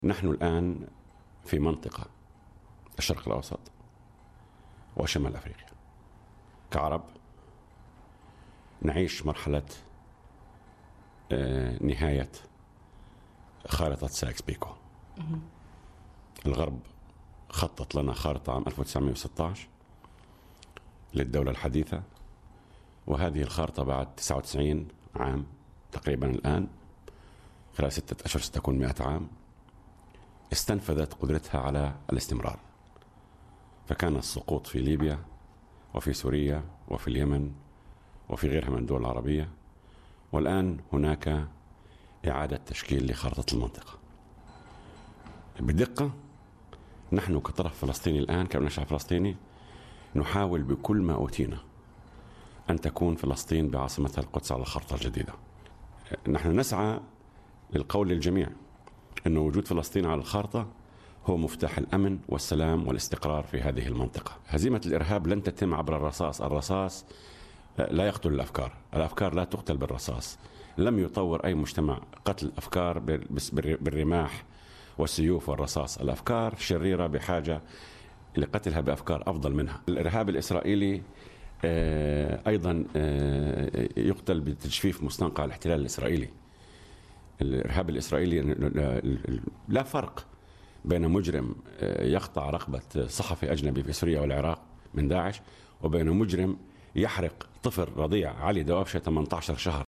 نحن الآن في منطقة الشرق الأوسط وشمال أفريقيا كعرب نعيش مرحلة نهاية خارطة سايكس بيكو. الغرب خطط لنا خارطة عام 1916 للدولة الحديثة، وهذه الخارطة بعد 99 عام تقريبا الآن، خلال 6 أشهر ستكون 100 عام، استنفذت قدرتها على الاستمرار. فكان السقوط في ليبيا وفي سوريا وفي اليمن وفي غيرها من الدول العربية، والآن هناك إعادة تشكيل لخارطة المنطقة. بدقة نحن كطرف فلسطيني الآن، كأننا شعب فلسطيني، نحاول بكل ما أوتينا أن تكون فلسطين بعاصمتها القدس على الخارطة الجديدة. نحن نسعى للقول للجميع أن وجود فلسطين على الخارطة هو مفتاح الأمن والسلام والاستقرار في هذه المنطقة. هزيمة الإرهاب لن تتم عبر الرصاص. الرصاص لا يقتل الأفكار، الأفكار لا تقتل بالرصاص. لم يطور أي مجتمع قتل الأفكار بالرماح والسيوف والرصاص. الأفكار شريرة بحاجة لقتلها بأفكار أفضل منها. الإرهاب الإسرائيلي أيضا يقتل بتجفيف مستنقع الاحتلال الإسرائيلي. الإرهاب الإسرائيلي لا فرق بين مجرم يقطع رقبة صحفي أجنبي في سوريا والعراق من داعش، وبين مجرم يحرق طفل رضيع علي دوابشة 18 شهر.